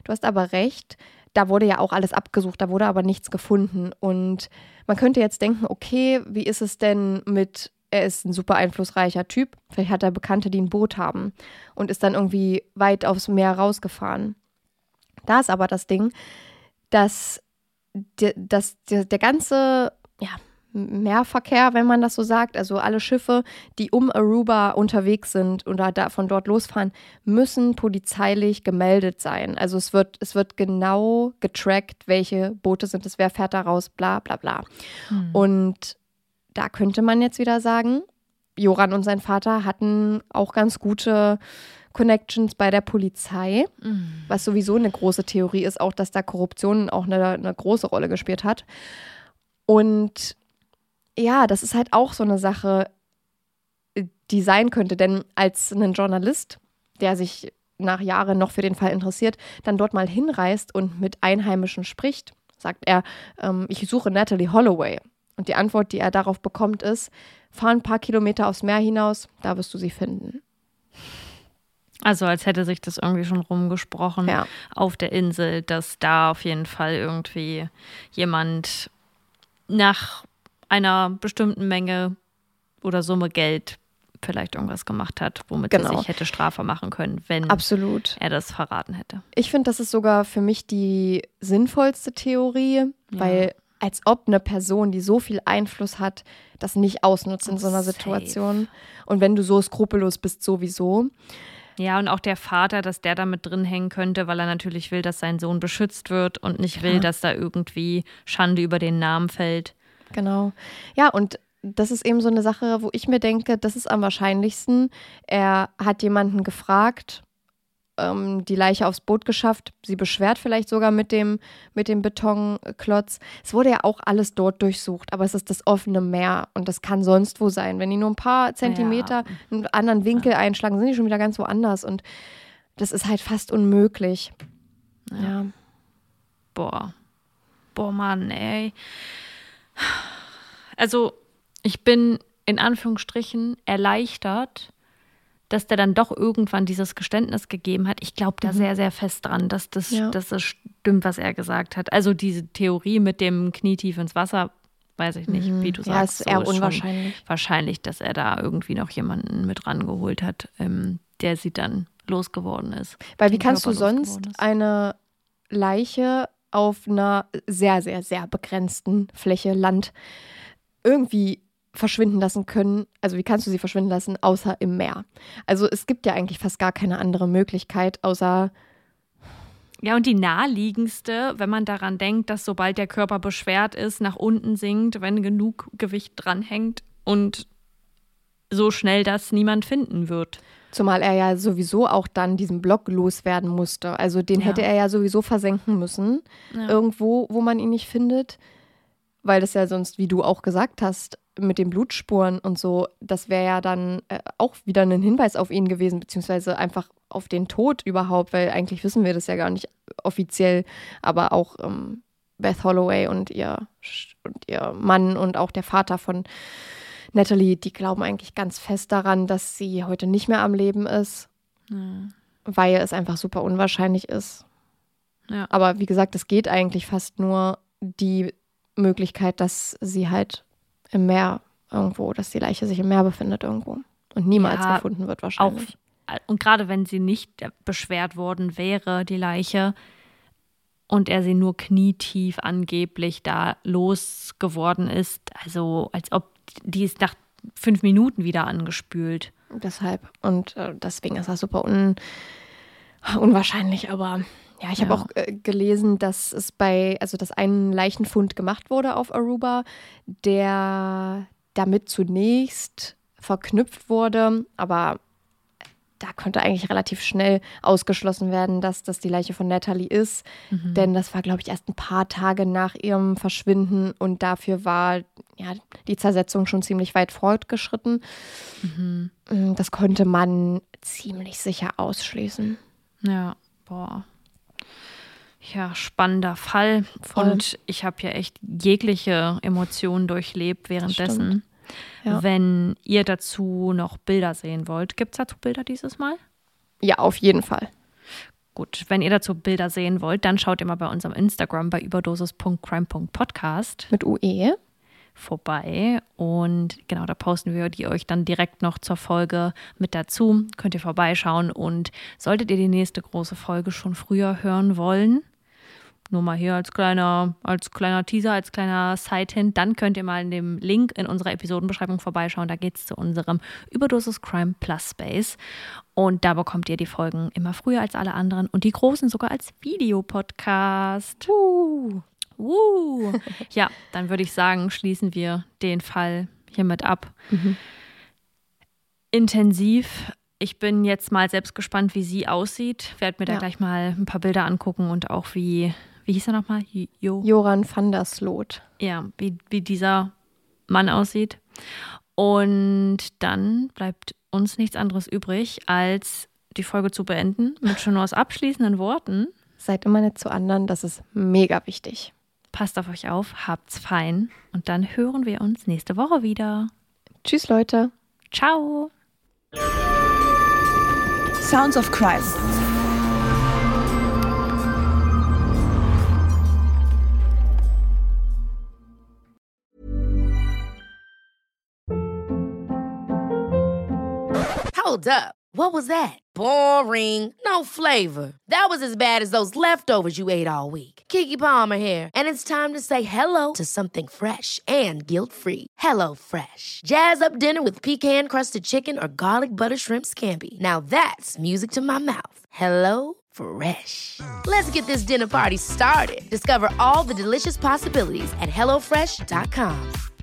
Da wurde ja auch alles abgesucht, da wurde aber nichts gefunden. Und man könnte jetzt denken, okay, wie ist es denn mit, er ist ein super einflussreicher Typ, vielleicht hat er Bekannte, die ein Boot haben und ist dann irgendwie weit aufs Meer rausgefahren. Da ist aber das Ding, dass der ganze Meerverkehr, wenn man das so sagt, also alle Schiffe, die um Aruba unterwegs sind oder von dort losfahren, müssen polizeilich gemeldet sein. Also es wird genau getrackt, welche Boote sind es, wer fährt da raus, bla bla bla. Und da könnte man jetzt wieder sagen, Joran und sein Vater hatten auch ganz gute Connections bei der Polizei, was sowieso eine große Theorie ist, auch dass da Korruption auch eine große Rolle gespielt hat. Und ja, das ist halt auch so eine Sache, die sein könnte, denn als ein Journalist, der sich nach Jahren noch für den Fall interessiert, dann dort mal hinreist und mit Einheimischen spricht, sagt er, ich suche Natalee Holloway. Und die Antwort, die er darauf bekommt, ist, fahr ein paar Kilometer aufs Meer hinaus, da wirst du sie finden. Also als hätte sich das irgendwie schon rumgesprochen auf der Insel, dass da auf jeden Fall irgendwie jemand nach einer bestimmten Menge oder Summe Geld vielleicht irgendwas gemacht hat, womit sie sich hätte strafbar machen können, wenn er das verraten hätte. Ich finde, das ist sogar für mich die sinnvollste Theorie, weil als ob eine Person, die so viel Einfluss hat, das nicht ausnutzt in so einer Situation. Und wenn du so skrupellos bist, sowieso. Ja, und auch der Vater, dass der da mit drin hängen könnte, weil er natürlich will, dass sein Sohn beschützt wird und nicht will, dass da irgendwie Schande über den Namen fällt. Genau. Ja, und das ist eben so eine Sache, wo ich mir denke, das ist am wahrscheinlichsten. Er hat jemanden gefragt, die Leiche aufs Boot geschafft, sie beschwert vielleicht sogar mit dem Betonklotz. Es wurde ja auch alles dort durchsucht, aber es ist das offene Meer und das kann sonst wo sein. Wenn die nur ein paar Zentimeter einen anderen Winkel einschlagen, sind die schon wieder ganz woanders und das ist halt fast unmöglich. Ja. Boah, Mann, ey. Also ich bin in Anführungsstrichen erleichtert, dass der dann doch irgendwann dieses Geständnis gegeben hat. Ich glaube da sehr, sehr fest dran, dass das stimmt, was er gesagt hat. Also diese Theorie mit dem Knietief ins Wasser, weiß ich nicht, wie du sagst. Ja, ist eher unwahrscheinlich. Wahrscheinlich, dass er da irgendwie noch jemanden mit rangeholt hat, der sie dann losgeworden ist. Weil wie kannst du sonst eine Leiche auf einer sehr, sehr, sehr begrenzten Fläche Land irgendwie verschwinden lassen können, also wie kannst du sie verschwinden lassen, außer im Meer? Also es gibt ja eigentlich fast gar keine andere Möglichkeit, außer... Ja, und die naheliegendste, wenn man daran denkt, dass sobald der Körper beschwert ist, nach unten sinkt, wenn genug Gewicht dranhängt und so schnell das niemand finden wird. Zumal er ja sowieso auch dann diesen Block loswerden musste. Also den hätte er ja sowieso versenken müssen, irgendwo, wo man ihn nicht findet, weil das ja sonst, wie du auch gesagt hast, mit den Blutspuren und so, das wäre ja dann auch wieder ein Hinweis auf ihn gewesen, beziehungsweise einfach auf den Tod überhaupt, weil eigentlich wissen wir das ja gar nicht offiziell, aber auch Beth Holloway und ihr Mann und auch der Vater von Natalee, die glauben eigentlich ganz fest daran, dass sie heute nicht mehr am Leben ist, weil es einfach super unwahrscheinlich ist. Ja. Aber wie gesagt, es geht eigentlich fast nur die Möglichkeit, dass sie halt im Meer irgendwo, dass die Leiche sich im Meer befindet irgendwo und niemals gefunden wird wahrscheinlich. Und gerade wenn sie nicht beschwert worden wäre, die Leiche, und er sie nur knietief angeblich da losgeworden ist, also als ob die ist nach 5 Minuten wieder angespült. Deshalb. Und deswegen ist das super unwahrscheinlich, aber ja, ich habe auch gelesen, dass dass ein Leichenfund gemacht wurde auf Aruba, der damit zunächst verknüpft wurde, aber da konnte eigentlich relativ schnell ausgeschlossen werden, dass das die Leiche von Natalee ist, denn das war, glaube ich, erst ein paar Tage nach ihrem Verschwinden und dafür war die Zersetzung schon ziemlich weit fortgeschritten. Das konnte man ziemlich sicher ausschließen. Ja, boah. Ja, spannender Fall. Voll. Und ich habe ja echt jegliche Emotionen durchlebt währenddessen. Ja. Wenn ihr dazu noch Bilder sehen wollt, gibt es dazu Bilder dieses Mal? Ja, auf jeden Fall. Gut, wenn ihr dazu Bilder sehen wollt, dann schaut ihr mal bei unserem Instagram bei überdosis.crime.podcast mit UE vorbei. Und genau, da posten wir die euch dann direkt noch zur Folge mit dazu. Könnt ihr vorbeischauen. Und solltet ihr die nächste große Folge schon früher hören wollen, nur mal hier als kleiner Teaser, als kleiner Side-Hint, dann könnt ihr mal in dem Link in unserer Episodenbeschreibung vorbeischauen. Da geht es zu unserem Überdosis Crime Plus Space. Und da bekommt ihr die Folgen immer früher als alle anderen und die großen sogar als Videopodcast. Ja, dann würde ich sagen, schließen wir den Fall hiermit ab. Intensiv. Ich bin jetzt mal selbst gespannt, wie sie aussieht. Werde mir da gleich mal ein paar Bilder angucken und auch wie hieß er nochmal? Joran van der Sloot. Ja, wie dieser Mann aussieht. Und dann bleibt uns nichts anderes übrig, als die Folge zu beenden mit Chanors abschließenden Worten. Seid immer nett zu anderen, das ist mega wichtig. Passt auf euch auf, habt's fein und dann hören wir uns nächste Woche wieder. Tschüss, Leute. Ciao. Sounds of Crime. Hold up. What was that? Boring. No flavor. That was as bad as those leftovers you ate all week. Keke Palmer here, and it's time to say hello to something fresh and guilt-free. HelloFresh. Jazz up dinner with pecan-crusted chicken or garlic butter shrimp scampi. Now that's music to my mouth. HelloFresh. Let's get this dinner party started. Discover all the delicious possibilities at HelloFresh.com.